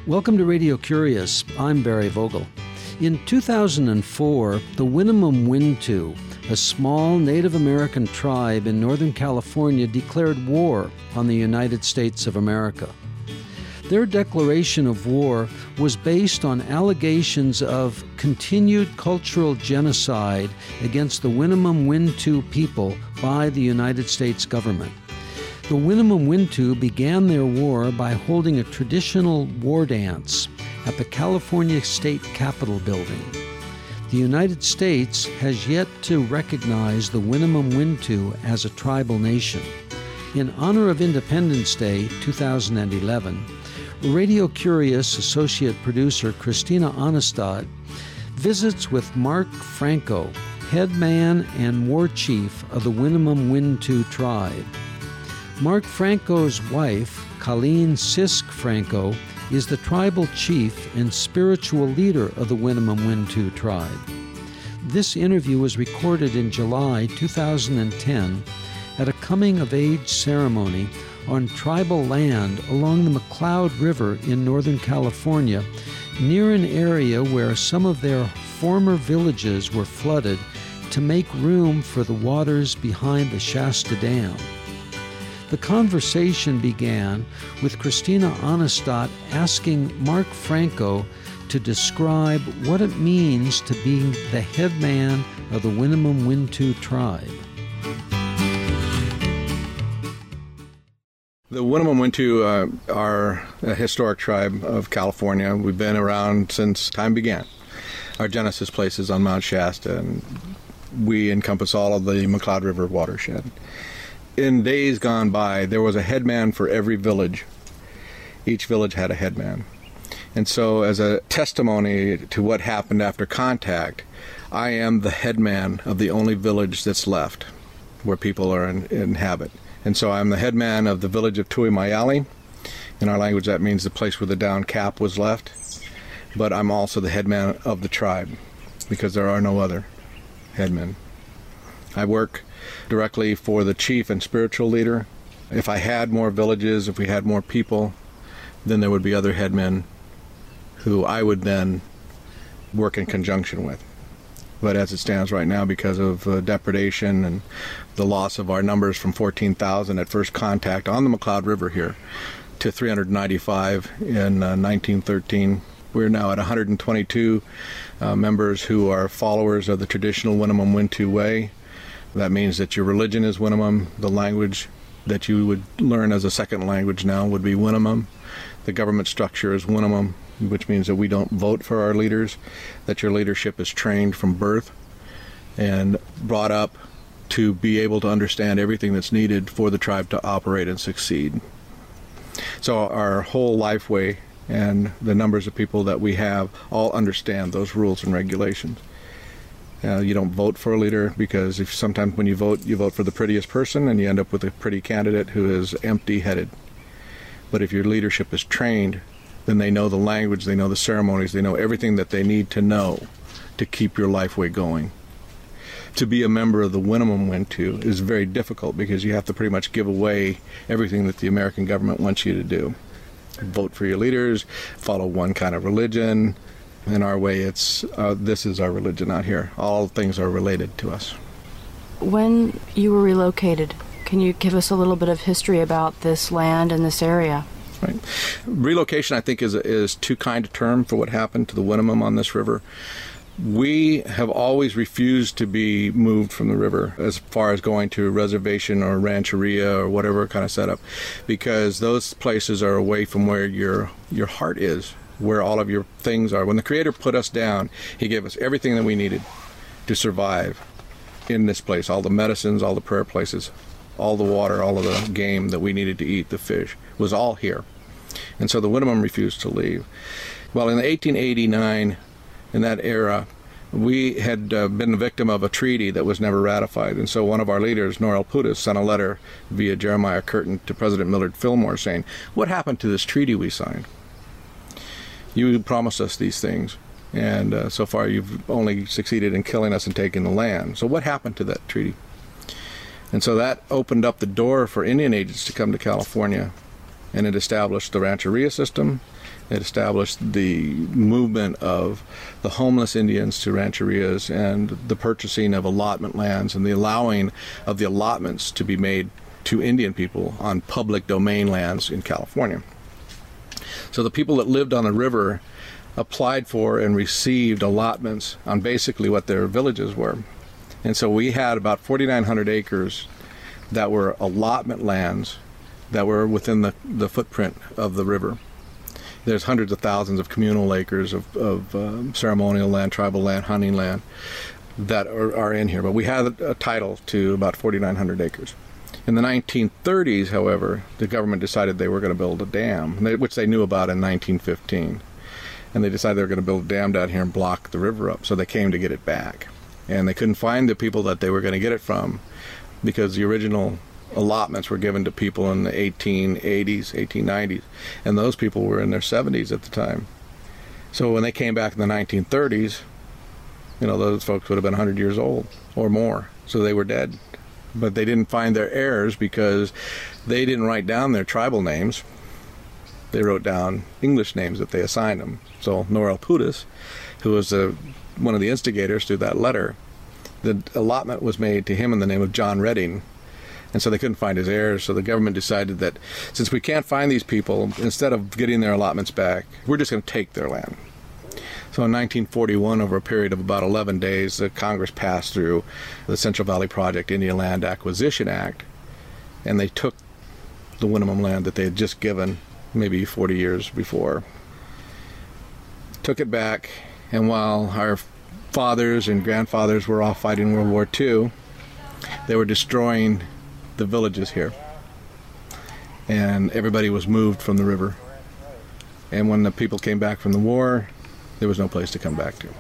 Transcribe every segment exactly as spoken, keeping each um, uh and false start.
Welcome to Radio Curious. I'm Barry Vogel. In two thousand four, the Winnemem Wintu, a small Native American tribe in Northern California, declared war on the United States of America. Their declaration of war was based on allegations of continued cultural genocide against the Winnemem Wintu people by the United States government. The Winnemem Wintu began their war by holding a traditional war dance at the California State Capitol building. The United States has yet to recognize the Winnemem Wintu as a tribal nation. In honor of Independence Day two thousand eleven, Radio Curious associate producer Christina Onestad visits with Mark Franco, head man and war chief of the Winnemem Wintu tribe. Mark Franco's wife, Colleen Sisk Franco, is the tribal chief and spiritual leader of the Winnemem Wintu tribe. This interview was recorded in July two thousand ten at a coming-of-age ceremony on tribal land along the McCloud River in Northern California, near an area where some of their former villages were flooded to make room for the waters behind the Shasta Dam. The conversation began with Christina Onestad asking Mark Franco to describe what it means to be the head man of the Winnemem Wintu tribe. The Winnemem Wintu uh, are a historic tribe of California. We've been around since time began. Our genesis place is on Mount Shasta, and we encompass all of the McCloud River watershed. In days gone by, there was a headman for every village. Each village had a headman. And so as a testimony to what happened after contact, I am the headman of the only village that's left where people are in, inhabit. And so I'm the headman of the village of Tuimayali. In our language, that means the place where the down cap was left. But I'm also the headman of the tribe because there are no other headmen. I work directly for the chief and spiritual leader. If I had more villages, if we had more people, then there would be other headmen who I would then work in conjunction with. But as it stands right now, because of uh, depredation and the loss of our numbers from fourteen thousand at first contact on the McCloud River here to three hundred ninety-five in uh, nineteen thirteen, we're now at one hundred twenty-two uh, members who are followers of the traditional Winnemem Wintu way. That means that your religion is Winnemem. The language that you would learn as a second language now would be Winnemem. The government structure is Winnemem, which means that we don't vote for our leaders, that your leadership is trained from birth and brought up to be able to understand everything that's needed for the tribe to operate and succeed. So our whole lifeway and the numbers of people that we have all understand those rules and regulations. Uh, you don't vote for a leader because if sometimes when you vote, you vote for the prettiest person and you end up with a pretty candidate who is empty-headed. But if your leadership is trained, then they know the language, they know the ceremonies, they know everything that they need to know to keep your lifeway going. To be a member of the Winnemem Wintu is very difficult because you have to pretty much give away everything that the American government wants you to do. Vote for your leaders, follow one kind of religion. In our way, it's uh, this is our religion out here. All things are related to us. When you were relocated, can you give us a little bit of history about this land and this area? Right. Relocation, I think, is is too kind a term for what happened to the Winnemem on this river. We have always refused to be moved from the river as far as going to a reservation or rancheria or whatever kind of setup, because those places are away from where your your heart is, where all of your things are. When the Creator put us down, He gave us everything that we needed to survive in this place, all the medicines, all the prayer places, all the water, all of the game that we needed to eat, the fish, was all here. And so the Winnemem refused to leave. Well, in eighteen eighty-nine, in that era, we had uh, been the victim of a treaty that was never ratified. And so one of our leaders, Norel Putis, sent a letter via Jeremiah Curtin to President Millard Fillmore saying, "What happened to this treaty we signed? You promised us these things, and uh, so far you've only succeeded in killing us and taking the land. So what happened to that treaty?" And so that opened up the door for Indian agents to come to California and it established the rancheria system. It established the movement of the homeless Indians to rancherias and the purchasing of allotment lands and the allowing of the allotments to be made to Indian people on public domain lands in California. So the people that lived on the river applied for and received allotments on basically what their villages were. And so we had about forty-nine hundred acres that were allotment lands that were within the, the footprint of the river. There's hundreds of thousands of communal acres of, of um, ceremonial land, tribal land, hunting land that are, are in here. But we had a title to about forty-nine hundred acres. In the nineteen thirties, however, the government decided they were going to build a dam, which they knew about in nineteen fifteen. And they decided they were going to build a dam down here and block the river up. So they came to get it back. And they couldn't find the people that they were going to get it from because the original allotments were given to people in the eighteen eighties, eighteen nineties, and those people were in their seventies at the time. So when they came back in the nineteen thirties, you know, those folks would have been one hundred years old or more, so they were dead. But they didn't find their heirs because they didn't write down their tribal names. They wrote down English names that they assigned them. So Norel Putis, who was a, one of the instigators to that letter, the allotment was made to him in the name of John Redding. And so they couldn't find his heirs, so the government decided that since we can't find these people, instead of getting their allotments back, we're just going to take their land. So in nineteen forty-one, over a period of about eleven days, the Congress passed through the Central Valley Project Indian Land Acquisition Act, and they took the Winnemem land that they had just given maybe forty years before, took it back, and while our fathers and grandfathers were off fighting World War Two, they were destroying the villages here, and everybody was moved from the river. And when the people came back from the war, there was no place to come back to.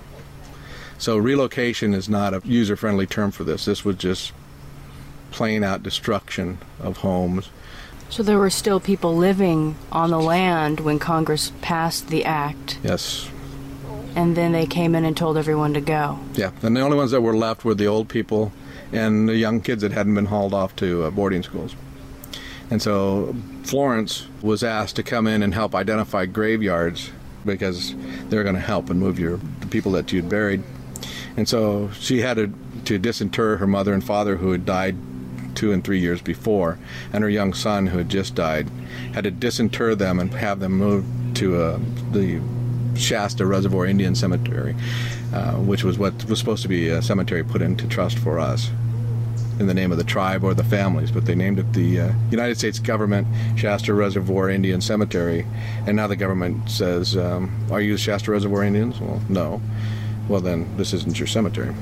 So relocation is not a user-friendly term for this. This was just plain out destruction of homes. So there were still people living on the land when Congress passed the act. Yes. And then they came in and told everyone to go. Yeah, and the only ones that were left were the old people and the young kids that hadn't been hauled off to uh, boarding schools. And so Florence was asked to come in and help identify graveyards because they're going to help and move your the people that you'd buried. And so she had to, to disinter her mother and father who had died two and three years before, and her young son who had just died, had to disinter them and have them moved to uh, the Shasta Reservoir Indian Cemetery, uh, which was what was supposed to be a cemetery put into trust for us in the name of the tribe or the families, but they named it the uh, United States Government Shasta Reservoir Indian Cemetery, and now the government says, um, are you the Shasta Reservoir Indians? Well, no. Well, then this isn't your cemetery.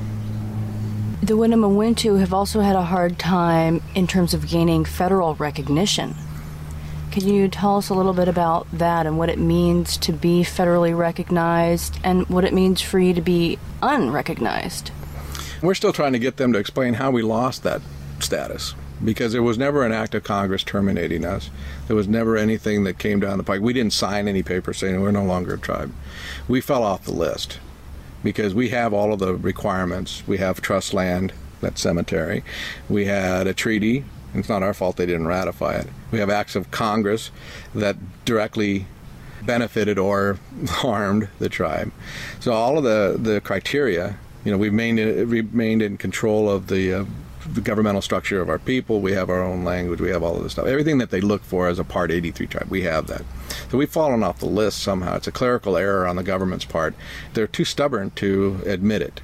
The Winnemem Wintu have also had a hard time in terms of gaining federal recognition. Can you tell us a little bit about that and what it means to be federally recognized and what it means for you to be unrecognized? We're still trying to get them to explain how we lost that status, because there was never an act of Congress terminating us. There was never anything that came down the pike. We didn't sign any paper saying we're no longer a tribe. We fell off the list because we have all of the requirements. We have trust land, that cemetery. We had a treaty. It's not our fault they didn't ratify it. We have acts of Congress that directly benefited or harmed the tribe. So all of the, the criteria, you know, we've remained, remained in control of the, uh, the governmental structure of our people. We have our own language. We have all of this stuff. Everything that they look for as a Part eighty-three tribe, we have that. So we've fallen off the list somehow. It's a clerical error on the government's part. They're too stubborn to admit it.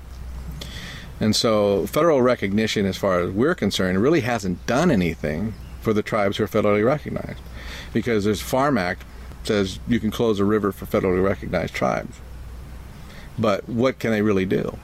And so federal recognition, as far as we're concerned, really hasn't done anything for the tribes who are federally recognized, because there's Farm Act says you can close a river for federally recognized tribes. But what can they really do?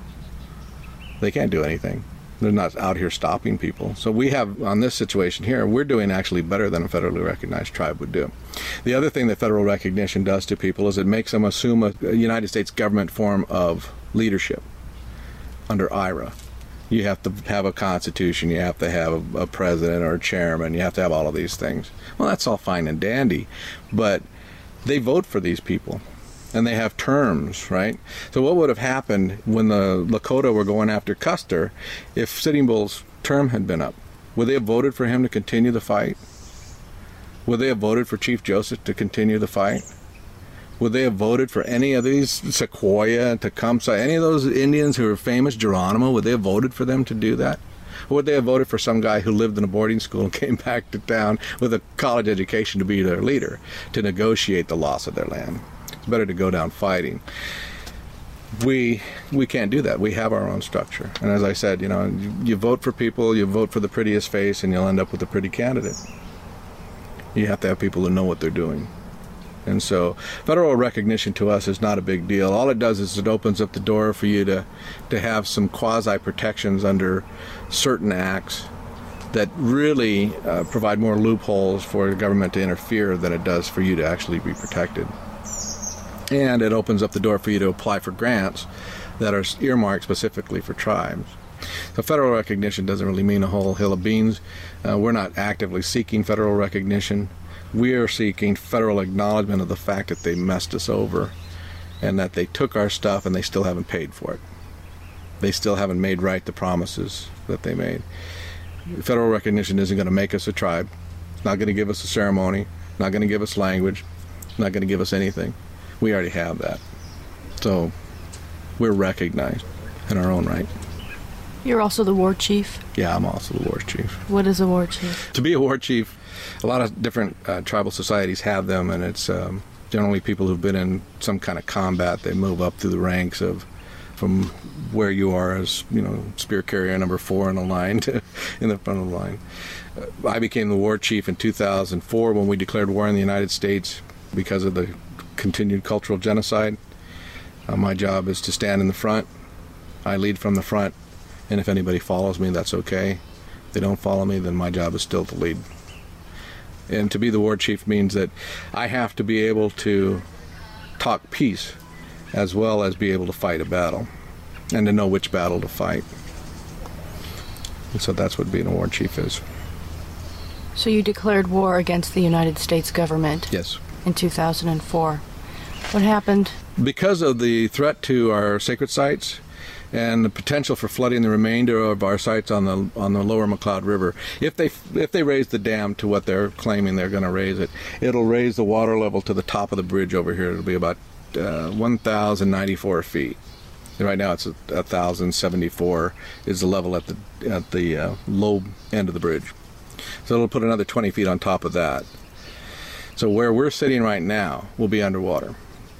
They can't do anything. They're not out here stopping people. So we have, on this situation here, we're doing actually better than a federally recognized tribe would do. The other thing that federal recognition does to people is it makes them assume a, a United States government form of leadership. Under I R A, you have to have a constitution, you have to have a, a president or a chairman, you have to have all of these things. Well, that's all fine and dandy, but they vote for these people, and they have terms, right? So what would have happened when the Lakota were going after Custer if Sitting Bull's term had been up? Would they have voted for him to continue the fight? Would they have voted for Chief Joseph to continue the fight? Would they have voted for any of these, Sequoyah, Tecumseh, any of those Indians who are famous, Geronimo, would they have voted for them to do that? Or would they have voted for some guy who lived in a boarding school and came back to town with a college education to be their leader, to negotiate the loss of their land? It's better to go down fighting. We we can't do that. We have our own structure. And as I said, you know, you, you vote for people, you vote for the prettiest face, and you'll end up with a pretty candidate. You have to have people who know what they're doing. And so federal recognition to us is not a big deal. All it does is it opens up the door for you to, to have some quasi-protections under certain acts that really uh, provide more loopholes for the government to interfere than it does for you to actually be protected. And it opens up the door for you to apply for grants that are earmarked specifically for tribes. So federal recognition doesn't really mean a whole hill of beans. Uh, we're not actively seeking federal recognition. We are seeking federal acknowledgement of the fact that they messed us over and that they took our stuff and they still haven't paid for it. They still haven't made right the promises that they made. Federal recognition isn't going to make us a tribe. It's not going to give us a ceremony, not going to give us language, not going to give us anything. We already have that. So we're recognized in our own right. You're also the war chief? Yeah, I'm also the war chief. What is a war chief? To be a war chief, a lot of different uh, tribal societies have them, and it's um, generally people who've been in some kind of combat. They move up through the ranks of from where you are as, you know, spear carrier number four in the line to in the front of the line. Uh, I became the war chief in two thousand four when we declared war in the United States because of the continued cultural genocide. Uh, my job is to stand in the front. I lead from the front. And if anybody follows me, that's okay. If they don't follow me, then my job is still to lead. And to be the war chief means that I have to be able to talk peace as well as be able to fight a battle and to know which battle to fight. And so that's what being a war chief is. So you declared war against the United States government? Yes. In two thousand four. What happened? Because of the threat to our sacred sites and the potential for flooding the remainder of our sites on the on the lower McCloud River. If they if they raise the dam to what they're claiming they're going to raise it, it'll raise the water level to the top of the bridge over here. It'll be about uh, one thousand ninety-four feet. And right now it's one thousand seventy-four is the level at the at the uh, low end of the bridge. So it'll put another twenty feet on top of that. So where we're sitting right now will be underwater.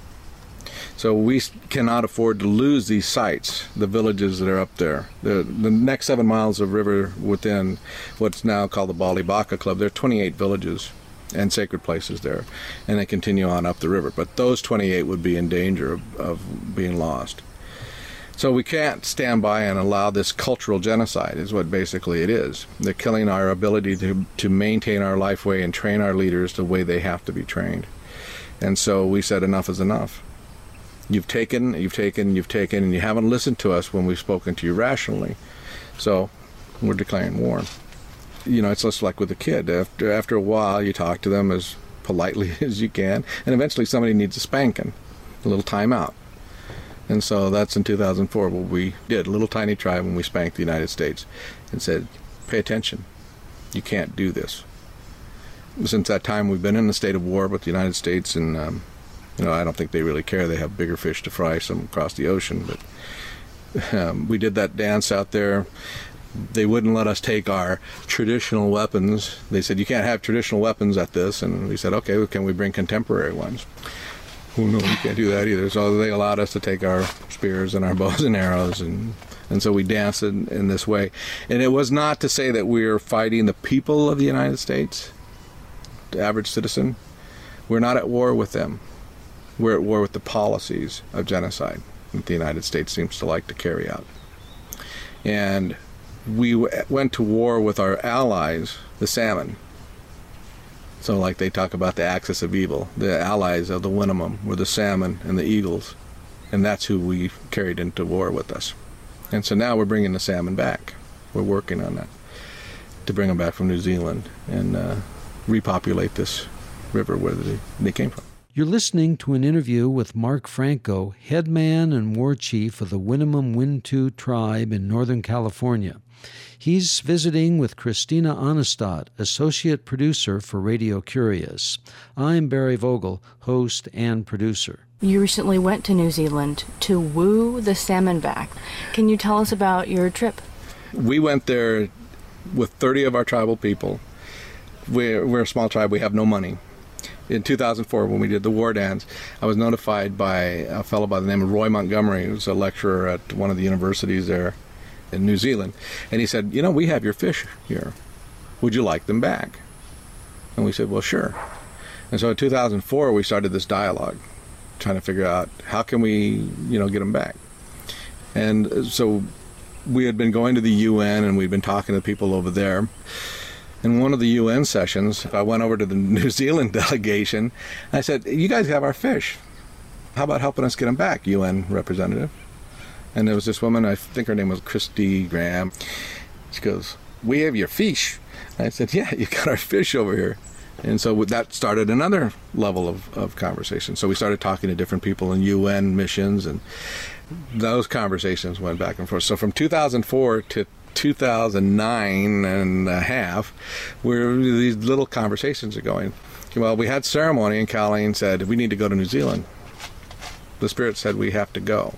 So we cannot afford to lose these sites, the villages that are up there. The, the next seven miles of river within what's now called the Bali Baka Club, there are twenty-eight villages and sacred places there, and they continue on up the river. But those twenty-eight would be in danger of, of being lost. So we can't stand by and allow this cultural genocide, is what basically it is. They're killing our ability to, to maintain our lifeway and train our leaders the way they have to be trained. And so we said enough is enough. You've taken, you've taken, you've taken, and you haven't listened to us when we've spoken to you rationally. So we're declaring war. You know, it's just like with a kid. After, after a while, you talk to them as politely as you can, and eventually somebody needs a spanking, a little timeout. And so that's in two thousand four what we did, a little tiny tribe when we spanked the United States and said, pay attention, you can't do this. Since that time, we've been in a state of war with the United States, and um, you know, I don't think they really care. They have bigger fish to fry, some across the ocean. But um, we did that dance out there. They wouldn't let us take our traditional weapons. They said, you can't have traditional weapons at this. And we said, okay, well, can we bring contemporary ones? Well, no, we can't do that either. So they allowed us to take our spears and our bows and arrows. And, and so we danced in, in this way. And it was not to say that we were fighting the people of the United States, the average citizen. We're not at war with them. We're at war with the policies of genocide that the United States seems to like to carry out. And we w- went to war with our allies, the salmon. So like they talk about the axis of evil, the allies of the Winnemem were the salmon and the eagles. And that's who we carried into war with us. And so now we're bringing the salmon back. We're working on that to bring them back from New Zealand and uh, repopulate this river where they, they came from. You're listening to an interview with Mark Franco, headman and war chief of the Winnemem Wintu tribe in Northern California. He's visiting with Christina Onestad, associate producer for Radio Curious. I'm Barry Vogel, host and producer. You recently went to New Zealand to woo the salmon back. Can you tell us about your trip? We went there with thirty of our tribal people. We're, we're a small tribe. We have no money. In two thousand four, when we did the war dance, I was notified by a fellow by the name of Roy Montgomery, who's a lecturer at one of the universities there in New Zealand. And he said, you know, we have your fish here. Would you like them back? And we said, well, sure. And so in two thousand four, we started this dialogue, trying to figure out how can we, you know, get them back. And so we had been going to the U N, and we'd been talking to people over there. In one of the U N sessions, I went over to the New Zealand delegation. I said, you guys have our fish. How about helping us get them back, U N representative? And there was this woman, I think her name was Christy Graham. She goes, we have your fish. And I said, yeah, you got our fish over here. And so that started another level of, of conversation. So we started talking to different people in U N missions, and those conversations went back and forth. So from two thousand four to two thousand nine and a half, where these little conversations are going. Well, we had ceremony, and Colleen said, we need to go to New Zealand. The Spirit said we have to go.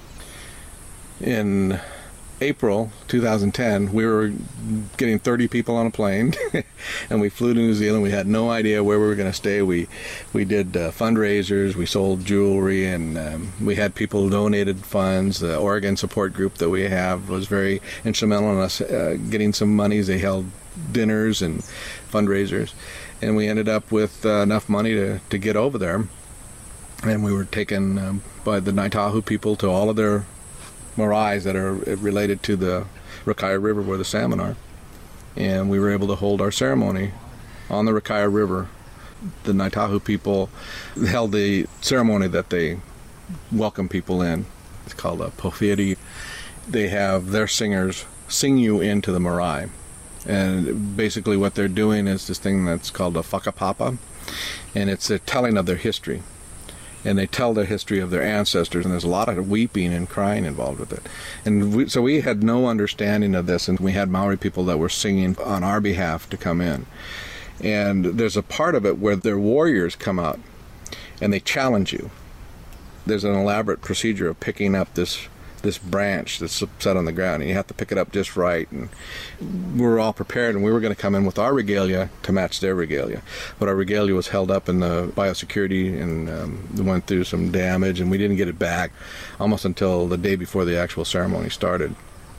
In April two thousand ten, we were getting thirty people on a plane, and we flew to New Zealand. We had no idea where we were going to stay. We we did uh, fundraisers, we sold jewelry, and um, we had people donated funds. The Oregon support group that we have was very instrumental in us uh, getting some monies. They held dinners and fundraisers, and we ended up with uh, enough money to, to get over there. And we were taken um, by the Naitahu people to all of their marae that are related to the Rakaia River where the salmon are. And we were able to hold our ceremony on the Rakaia River. The Naitahu people held the ceremony that they welcome people in. It's called a pofiri. They have their singers sing you into the marae. And basically what they're doing is this thing that's called a whakapapa. And it's a telling of their history. And they tell the history of their ancestors, and there's a lot of weeping and crying involved with it. And we, so we had no understanding of this, and we had Maori people that were singing on our behalf to come in. And there's a part of it where their warriors come out, and they challenge you. There's an elaborate procedure of picking up this this branch that's set on the ground, and you have to pick it up just right. And we were all prepared, and we were going to come in with our regalia to match their regalia. But our regalia was held up in the biosecurity, and um, went through some damage, and we didn't get it back almost until the day before the actual ceremony started.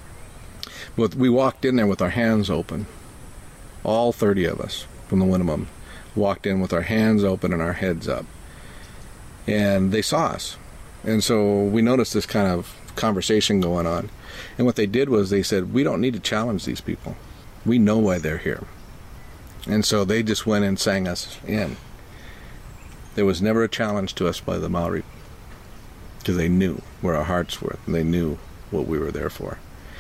But we walked in there with our hands open. All thirty of us from the Winnemem walked in with our hands open and our heads up. And they saw us. And so we noticed this kind of conversation going on. And what they did was they said, we don't need to challenge these people. We know why they're here. And so they just went and sang us in. There was never a challenge to us by the Maori, because they knew where our hearts were, and they knew what we were there for.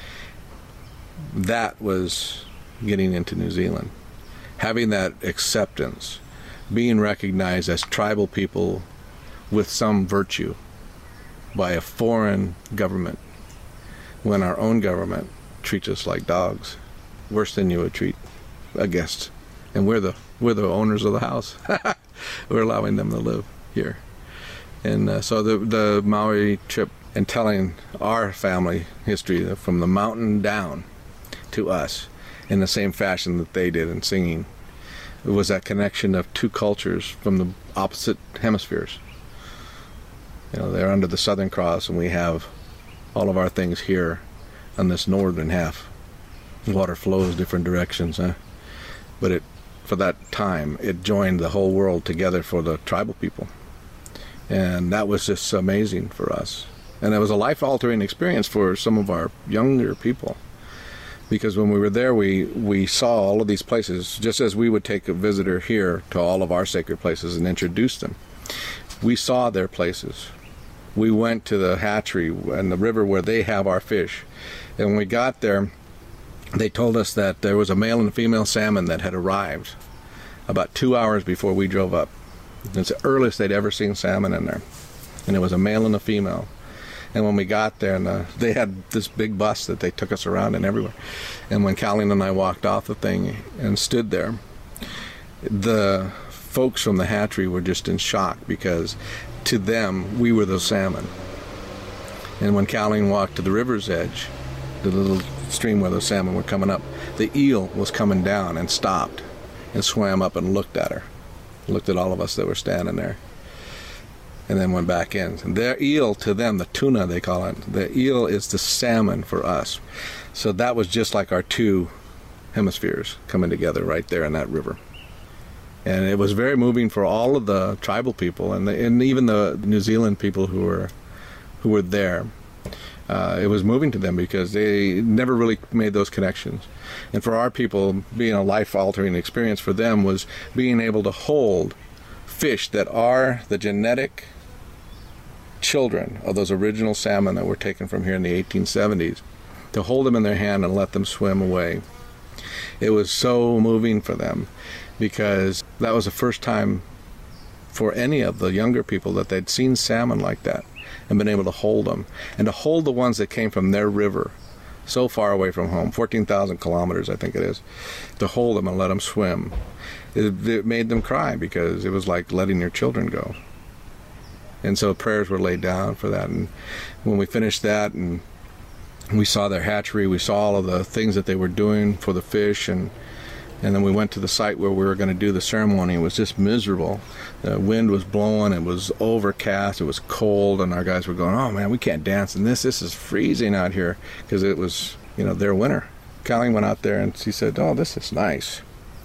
That was getting into New Zealand. Having that acceptance, being recognized as tribal people with some virtue by a foreign government, when our own government treats us like dogs, worse than you would treat a guest. And we're the we're the owners of the house. We're allowing them to live here. And uh, so the the Maori trip, and telling our family history from the mountain down to us in the same fashion that they did in singing, it was that connection of two cultures from the opposite hemispheres. You know, they're under the Southern Cross, and we have all of our things here on this northern half. Water flows different directions, huh? But it, for that time, it joined the whole world together for the tribal people. And that was just amazing for us. And it was a life-altering experience for some of our younger people. Because when we were there, we, we saw all of these places, just as we would take a visitor here to all of our sacred places and introduce them. We saw their places. We went to the hatchery and the river where they have our fish. And when we got there, they told us that there was a male and female salmon that had arrived about two hours before we drove up. It's the earliest they'd ever seen salmon in there. And it was a male and a female. And when we got there, and uh, they had this big bus that they took us around in everywhere. And when Colleen and I walked off the thing and stood there, the folks from the hatchery were just in shock, because to them, we were the salmon. And when Colleen walked to the river's edge, the little stream where those salmon were coming up, the eel was coming down and stopped and swam up and looked at her, looked at all of us that were standing there, and then went back in. And their eel, to them, the tuna they call it, the eel is the salmon for us. So that was just like our two hemispheres coming together right there in that river. And it was very moving for all of the tribal people, and, the, and even the New Zealand people who were who were there. Uh, it was moving to them because they never really made those connections. And for our people, being a life-altering experience for them was being able to hold fish that are the genetic children of those original salmon that were taken from here in the eighteen seventies, to hold them in their hand and let them swim away. It was so moving for them, because that was the first time for any of the younger people that they'd seen salmon like that and been able to hold them, and to hold the ones that came from their river so far away from home, fourteen thousand kilometers I think it is, to hold them and let them swim. It, it made them cry, because it was like letting your children go. And so prayers were laid down for that. And when we finished that and we saw their hatchery, we saw all of the things that they were doing for the fish, and and then we went to the site where we were going to do the ceremony. It was just miserable. The wind was blowing, it was overcast, it was cold, and our guys were going, oh man, we can't dance in this, this is freezing out here, because it was, you know, their winter. Colleen went out there and she said, oh, this is nice.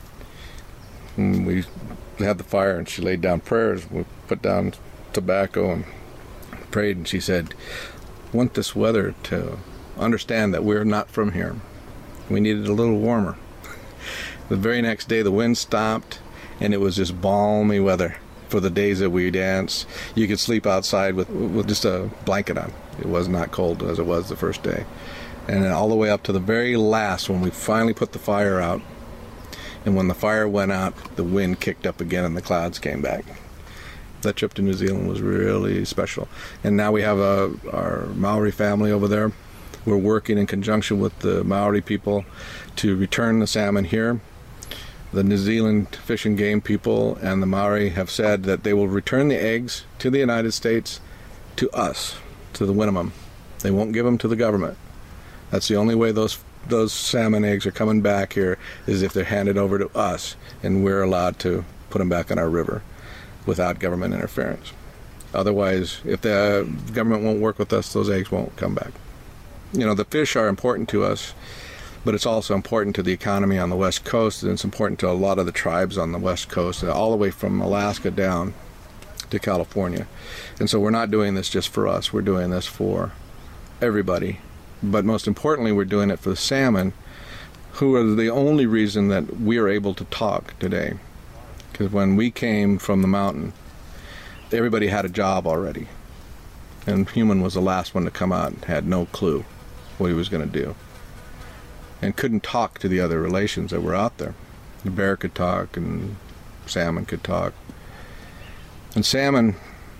And we had the fire, and she laid down prayers. We put down tobacco and prayed, and she said, want this weather to understand that we're not from here. We need it a little warmer. The very next day the wind stopped, and it was just balmy weather for the days that we danced. You could sleep outside with, with just a blanket on. It was not cold as it was the first day. And then all the way up to the very last, when we finally put the fire out, and when the fire went out, the wind kicked up again and the clouds came back. That trip to New Zealand was really special. And now we have a, our Maori family over there. We're working in conjunction with the Maori people to return the salmon here. The New Zealand Fish and Game people and the Maori have said that they will return the eggs to the United States, to us, to the Winnemem. They won't give them to the government. That's the only way those those salmon eggs are coming back here, is if they're handed over to us, and we're allowed to put them back in our river without government interference. Otherwise, if the government won't work with us, those eggs won't come back. You know, the fish are important to us, but it's also important to the economy on the West Coast, and it's important to a lot of the tribes on the West Coast, all the way from Alaska down to California. And so we're not doing this just for us, we're doing this for everybody. But most importantly, we're doing it for the salmon, who are the only reason that we are able to talk today. Because when we came from the mountain, everybody had a job already. And Human was the last one to come out and had no clue what he was going to do, and couldn't talk to the other relations that were out there. The bear could talk, and salmon could talk. And salmon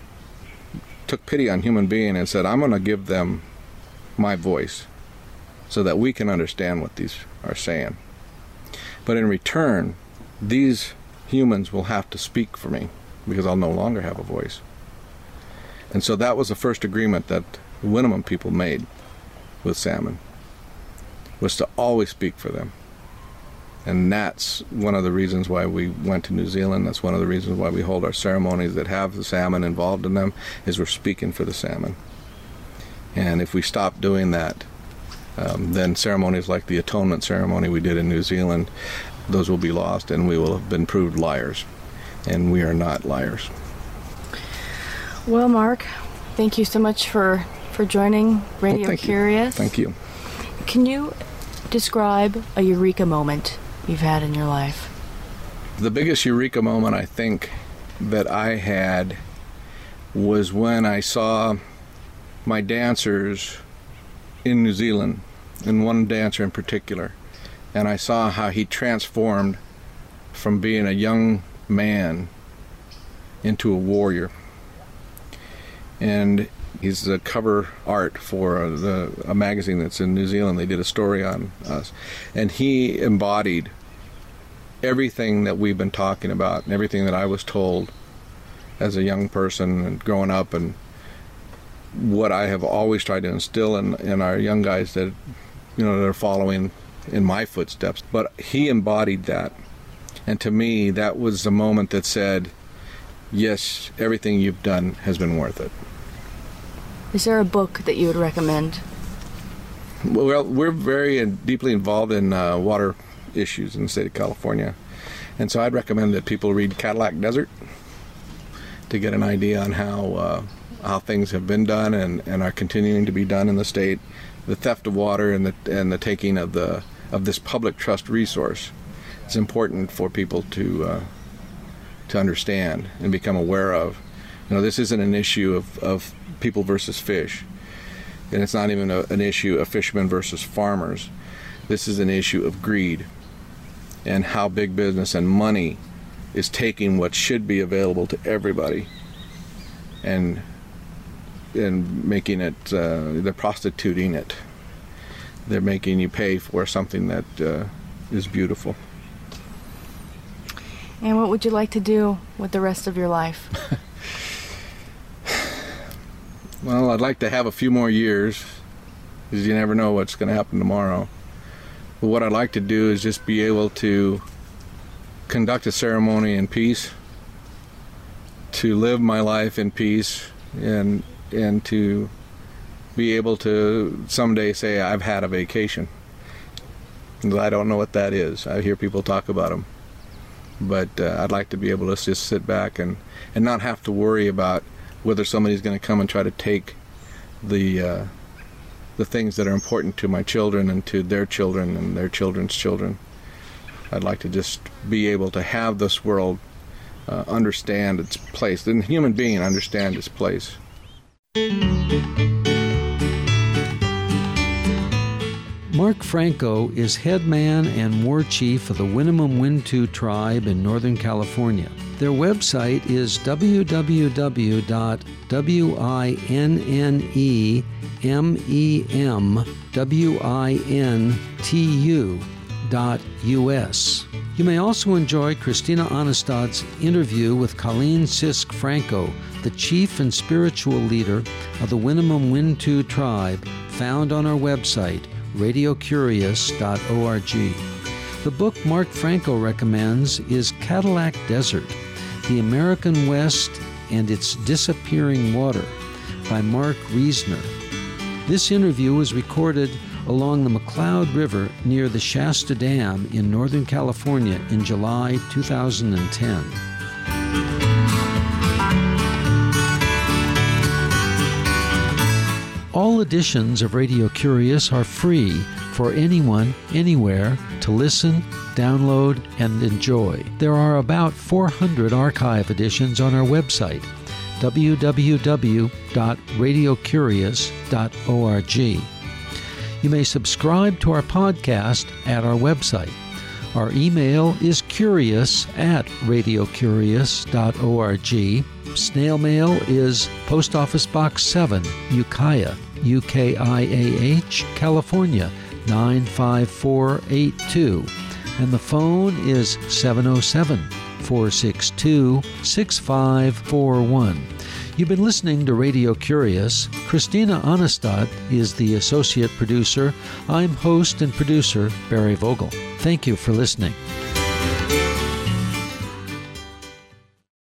took pity on Human being and said, I'm going to give them my voice so that we can understand what these are saying. But in return, these humans will have to speak for me, because I'll no longer have a voice. And so that was the first agreement that the Winnemem people made with salmon, was to always speak for them. And that's one of the reasons why we went to New Zealand. That's one of the reasons why we hold our ceremonies that have the salmon involved in them, is we're speaking for the salmon. And if we stop doing that, um, then ceremonies like the atonement ceremony we did in New Zealand, those will be lost, and we will have been proved liars. And we are not liars. Well, Mark, thank you so much for, for joining Radio well, Curious. You. Thank you. Can you describe a eureka moment you've had in your life? The biggest eureka moment I think that I had was when I saw my dancers in New Zealand, and one dancer in particular, and I saw how he transformed from being a young man into a warrior. And He's the cover art for the, a magazine that's in New Zealand. They did a story on us. And he embodied everything that we've been talking about and everything that I was told as a young person and growing up, and what I have always tried to instill in, in our young guys that, you know, that are following in my footsteps. But he embodied that. And to me, that was the moment that said, yes, everything you've done has been worth it. Is there a book that you would recommend? Well, we're very deeply involved in uh, water issues in the state of California. And so I'd recommend that people read Cadillac Desert to get an idea on how uh, how things have been done and, and are continuing to be done in the state. The theft of water and the and the taking of the of this public trust resource. It's important for people to uh, to understand and become aware of. You know, this isn't an issue of, of people versus fish, and it's not even a, an issue of fishermen versus farmers. This is an issue of greed and how big business and money is taking what should be available to everybody and and making it, uh, they're prostituting it. They're making you pay for something that uh, is beautiful. And what would you like to do with the rest of your life? Well, I'd like to have a few more years, because you never know what's going to happen tomorrow. But what I'd like to do is just be able to conduct a ceremony in peace, to live my life in peace, and and to be able to someday say I've had a vacation. I don't know what that is. I hear people talk about them. But uh, I'd like to be able to just sit back and, and not have to worry about whether somebody's going to come and try to take the uh, the things that are important to my children and to their children and their children's children. I'd like to just be able to have this world uh, understand its place, the human being understand its place. Mark Franco is head man and war chief of the Winnemem Wintu tribe in Northern California. Their website is w w w dot winnemwintu dot u s. You may also enjoy Christina Onestad's interview with Colleen Sisk Franco, the chief and spiritual leader of the Winnemem Wintu tribe, found on our website, radio curious dot org. The book Mark Franco recommends is Cadillac Desert, The American West and Its Disappearing Water by Mark Reisner. This interview was recorded along the McCloud River near the Shasta Dam in Northern California in July two thousand ten. All editions of Radio Curious are free for anyone, anywhere, to listen, download, and enjoy. There are about four hundred archive editions on our website, w w w dot radio curious dot org. You may subscribe to our podcast at our website. Our email is curious at radio curious dot org. Snail mail is Post Office Box seven, Ukiah, U K I A H, California, nine five four eight two. And the phone is seven oh seven, four six two, six five four one. You've been listening to Radio Curious. Christina Onestad is the associate producer. I'm host and producer Barry Vogel. Thank you for listening.